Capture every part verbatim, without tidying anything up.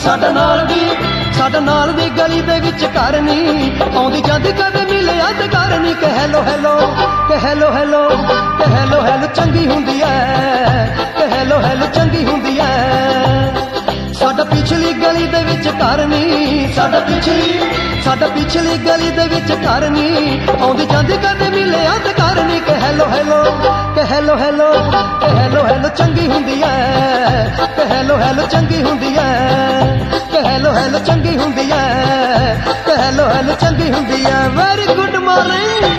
ਸਾਡਾ ਨਾਲ ਦੀ ਸਾਡਾ ਨਾਲ ਦੀ ਗਲੀ ਦੇ ਵਿੱਚ ਘਰ ਨੀ ਆਉਂਦੀ ਜਾਂਦੀ ਕਦੇ ਮਿਲਿਆ ਤੇ ਘਰ ਨੀ ਕਿ ਹੈਲੋ ਹੈਲੋ ਕਿ ਹੈਲੋ ਹੈਲੋ ਕਿ ਹੈਲੋ ਹੈਲੋ ਚੰਗੀ ਹੁੰਦੀ ਐ ਕਿ ਹੈਲੋ ਹੈਲੋ ਚੰਗੀ ਹੁੰਦੀ ਐ ਸਾਡਾ ਪਿਛਲੀ ਗਲੀ ਦੇ ਵਿੱਚ ਘਰ ਨੀ ਸਾਡਾ ਪਿਛਲੀ ਸਾਡਾ ਪਿਛਲੀ ਗਲੀ ਦੇ ਵਿੱਚ ਘਰ ਨੀ ਆਉਂਦੀ ਜਾਂਦੀ ਕਦੇ ਮਿਲਿਆ ਤੇ ਘਰ ਨੀ ਕਿ ਹੈਲੋ ਹੈਲੋ ਕਿ ਹੈਲੋ ਹੈਲੋ ਕਿ ਹੈਲੋ ਹੈਲੋ ਚੰਗੀ ਹੁੰਦੀ ਐ ਕਿ ਹੈਲੋ ਹੈਲੋ ਚੰਗੀ ਹੁੰਦੀ ਐ ਕਿ ਹੈਲੋ ਹੈਲੋ ਚੰਗੀ ਹੁੰਦੀ ਐ ਕਿ ਹੈਲੋ ਹੈਲੋ ਚੰਗੀ ਹੁੰਦੀ ਐ ਵੈਰੀ ਗੁੱਡ ਮਾਰਨਿੰਗ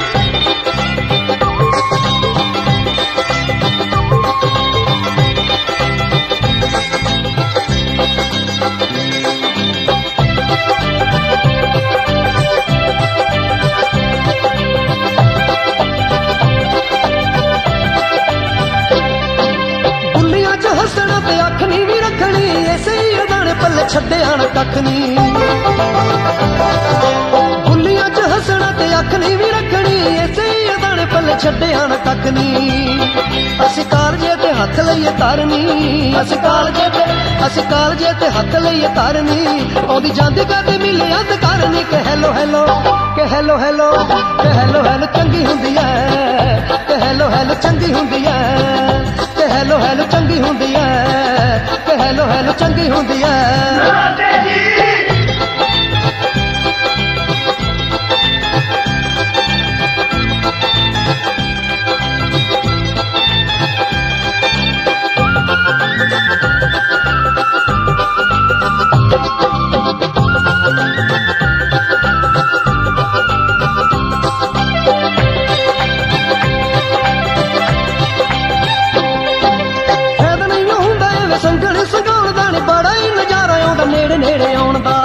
ਹੱਸਣਾ ਤੇ ਅੱਖ ਨੀ ਵੀ ਰੱਖਣੀ ਐਸੇ ਹੀ ਅਦਾਣੇ ਪੱਲੇ ਛੱਡਿਆ ਨਾ ਕੱਖ ਨੀ ਬੁੱਲੀਆਂ ਚ ਹੱਸਣਾ ਤੇ ਅੱਖ ਨੀ ਵੀ ਰੱਖਣੀ ਐਸੇ ਹੀ ਅਦਾਣੇ ਪੱਲੇ ਛੱਡਿਆ ਨਾ ਕੱਖ ਨੀ ਅਸੀਂ ਕਾਲਜੇ ਤੇ ਹੱਥ ਲਈਏ ਤਰਨੀ ਅਸੀਂ ਕਾਲਜੇ ਤੇ ਅਸੀਂ ਕਾਲਜੇ ਤੇ ਹੱਥ ਲਈਏ ਤਰਨੀ ਆਉਂਦੀ ਜਾਂਦੀ ਕਦੇ ਮਿਲਿਆ ਤੇ ਕਰਨੀ ਕਿ ਹੈਲੋ ਹੈਲੋ ਕਿ ਹੈਲੋ ਹੈਲੋ ਕਿ ਹੈਲੋ ਹੈਲੋ ਚੰਗੀ ਹੁੰਦੀ ਐ ਕਿ ਹੈਲੋ ਹੈਲੋ ਚੰਗੀ ਹੁੰਦੀ ਐ ਕਿ ਹੈਲੋ ਹੈਲੋ ਚੰਗੀ ਹੁੰਦੀ ਐ ਕਿ ਹੈਲੋ ਹੈਲੋ ਚੰਗੀ ਹੁੰਦੀ ਐ ਸੰਗਣ ਸਗਾਉਣ ਦਾ ਨੀ ਬੜਾ ਹੀ ਨਜ਼ਾਰਾ ਆਉਂਦਾ ਨੇੜੇ ਨੇੜੇ ਆਉਣ ਦਾ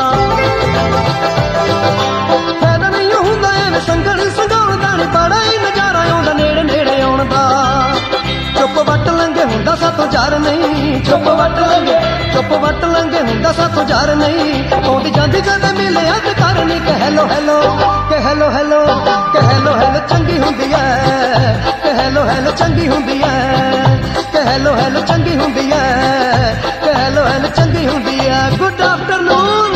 ਫਾਇਦਾ ਨਹੀਂ ਹੁੰਦਾ ਐਵੇਂ ਸੰਗਣ ਸਗਾਉਣ ਦਾ ਨੀ ਬੜਾ ਹੀ ਨਜ਼ਾਰਾ ਆਉਂਦਾ ਨੇੜੇ ਨੇੜੇ ਆਉਣ ਦਾ ਚੁੱਪ ਵੱਟ ਲੰਘੇ ਹੁੰਦਾ ਸਾਥੋਂ ਜ਼ਰ ਨਹੀਂ ਚੁੱਪ ਵੱਟ ਲੰਘੇ ਚੁੱਪ ਵੱਟ ਲੰਘੇ ਹੁੰਦਾ ਸਾਥੋਂ ਜ਼ਰ ਨਹੀਂ ਆਉਂਦੀ ਜਾਂਦੀ ਕਦੇ ਮਿਲਿਆ ਤੇ ਕਰ ਨੀ ਕਿ ਹੈਲੋ ਹੈਲੋ ਕਿ ਹੈਲੋ ਹੈਲੋ ਕਿ ਹੈਲੋ ਹੈਲੋ ਚੰਗੀ ਹੁੰਦੀ ਐ ਕਿ ਹੈਲੋ ਹੈਲੋ ਚੰਗੀ ਹੁੰਦੀ ਐ ਕਿ ਹੈਲੋ ਹੈਲੋ ਚੰਗੀ ਹੁੰਦੀ ਐ ਕਿ ਹੈਲੋ ਹੈਲੋ ਚੰਗੀ ਹੁੰਦੀ ਐ ਗੁੱਡ ਆਫਟਰਨੂਨ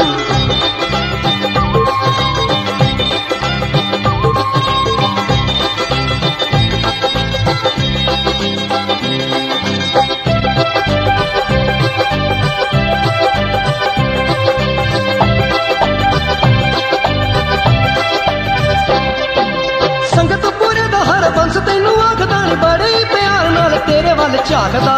ਸੰਗਤ ਪੂਰੇ ਦਾ ਹਰ ਬੰਸ ਤੈਨੂੰ ਆਖਦਾ ਨੀ ਬੜੇ ਹੀ ਪਿਆਰ ਨਾਲ ਤੇਰੇ ਵੱਲ ਝਾਕਦਾ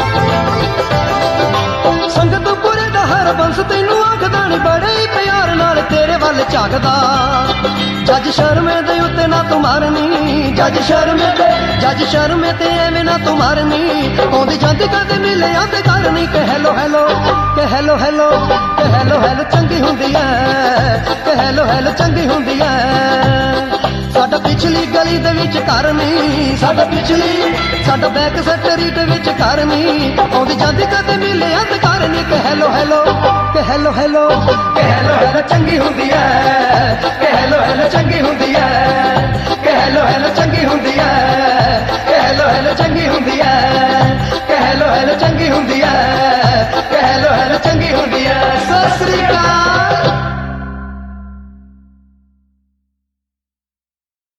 ਸੰਗਤ ਪੂਰੇ ਦਾ ਹਰ ਬੰਸ ਤੈਨੂੰ ਆਖਦਾ ਨੀ ਬੜੇ ਹੀ ਪਿਆਰ ਨਾਲ ਤੇਰੇ ਵੱਲ ਝਾਕਦਾ ਜੱਜ ਸ਼ਰਮੇ ਦੇ ਉੱਤੇ ਨਾ ਤੂੰ ਮਾਰਨੀ ਜੱਜ ਸ਼ਰਮੇ ਤੇ ਜੱਜ ਸ਼ਰਮੇ ਤੇ ਐਵੇਂ ਨਾ ਤੂੰ ਮਾਰਨੀ ਆਉਂਦੀ ਜਾਂਦੀ ਕਦੇ ਮਿਲਿਆ ਤੇ ਕਰਨੀ ਕਿ ਹੈਲੋ ਹੈਲੋ ਕਿ ਹੈਲੋ ਹੈਲੋ ਕਿ ਹੈਲੋ ਹੈਲੋ ਚੰਗੀ ਹੁੰਦੀ ਐ ਕਿ ਹੈਲੋ ਹੈਲੋ ਚੰਗੀ ਹੁੰਦੀ ਐ ਸਾਡਾ ਪਿਛਲੀ ਗਲੀ ਦੇ ਵਿੱਚ ਘਰ ਨੀ ਸਾਡਾ ਪਿਛਲੀ ਸਾਡਾ ਬੈਕ ਸਟਰੀਟ ਵਿੱਚ ਘਰ ਨੀ ਆਉਂਦੀ ਜਾਂਦੀ ਕਦੇ ਮਿਲਿਆ ਤੇ ਘਰ ਨੀ ਕਿ ਹੈਲੋ ਹੈਲੋ ਕਿ ਹੈਲੋ ਹੈਲੋ ਕਿ ਹੈਲੋ ਹੈਲੋ ਚੰਗੀ ਹੁੰਦੀ ਐ ਕਿ ਹੈਲੋ ਹੈਲੋ ਚੰਗੀ ਹੁੰਦੀ